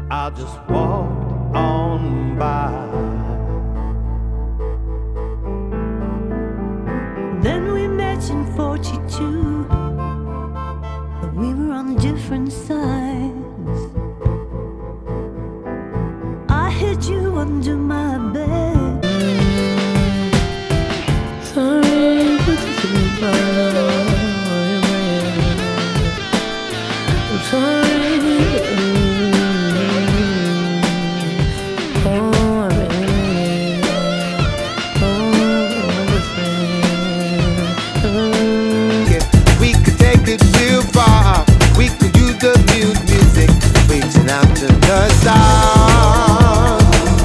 I'll just walk on by. Then we met in 42, but we were on different sides. I hid you under my bed. Sorry, but it's I'm sorry. We could take it real far. We could use the music, reaching out to the stars.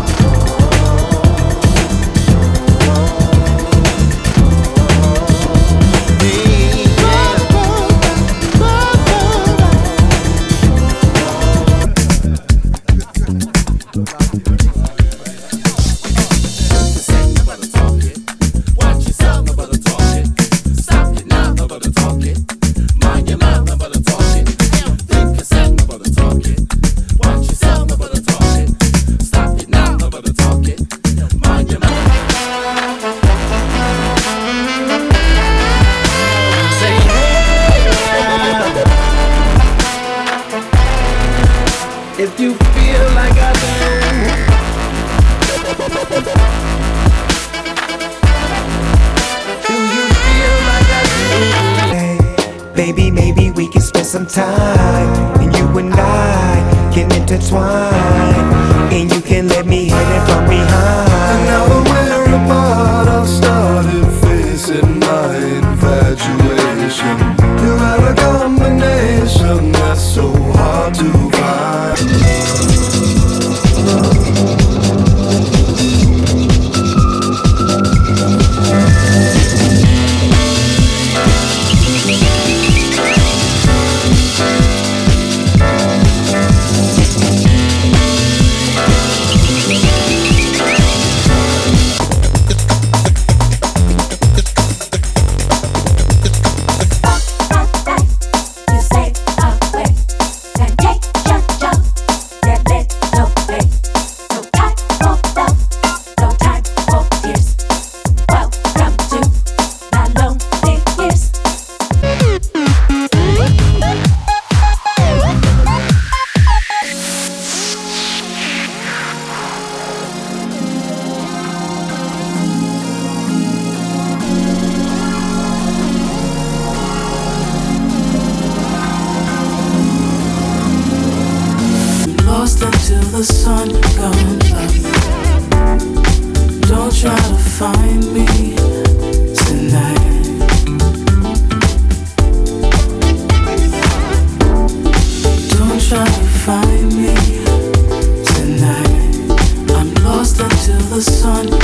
If you feel like I do, do you feel like I do? Hey, baby, maybe we can spend some time, and you and I can intertwine, and you can let me hit it from behind. And now that we're apart, I've started facing my infatuation. You had a combination that's so hard to find. Lost until the sun comes up. Don't try to find me tonight. Don't try to find me tonight. I'm lost until the sun